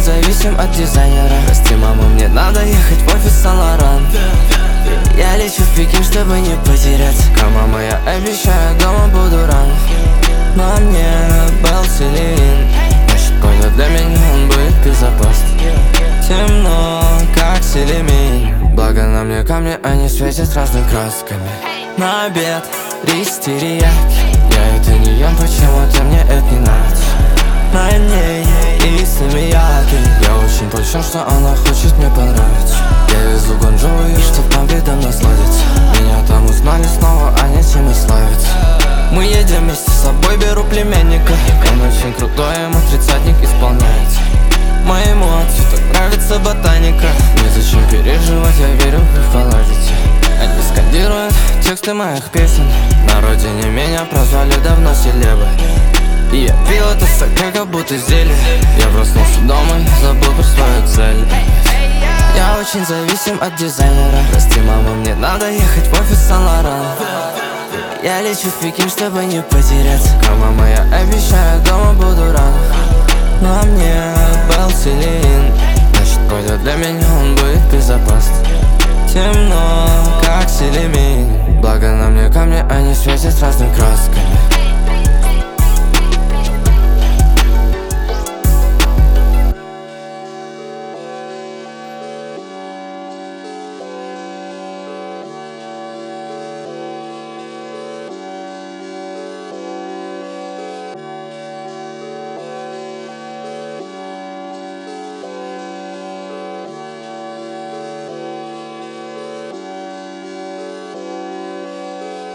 очень зависим от дизайнера. Прости, мама, мне надо ехать в офис Сан-Лоран. Я лечу в Пекин, чтобы не потеряться. Мама, я обещаю, дома буду рано. На мне был Селин, значит, пойдет для меня, он будет безопасен. Темно, как селемень, благо на мне камни, они светят разными красками. На обед рис терияки, я это не ем, почему-то мне это не нравится. На ней и самияки, я очень польщен, что она хочет мне понравиться. Я везу ганджу и чтоб там видом насладиться. Меня там узнали снова, а не чем и славится. Мы едем вместе с собой, беру племянника. Он очень крутой, ему 30-ник исполняется. Моему отцу так нравится ботаника. Незачем переживать, я верю, вы поладите. Они скандируют тексты моих песен. На родине меня прозвали давно селебой. И я пил это саке, как будто зелье. Я проснулся дома и забыл про свою цель. Я очень зависим от дизайнера. Прости, мама, мне надо ехать в офис Сан-Лоран. Я лечу в Пекин, чтобы не потеряться. Мама, я обещаю, дома буду рано. На мне был Селин, значит, пойдет для меня, он будет безопасен. Темно, как селемень, благо на мне камни, они светят разными красками.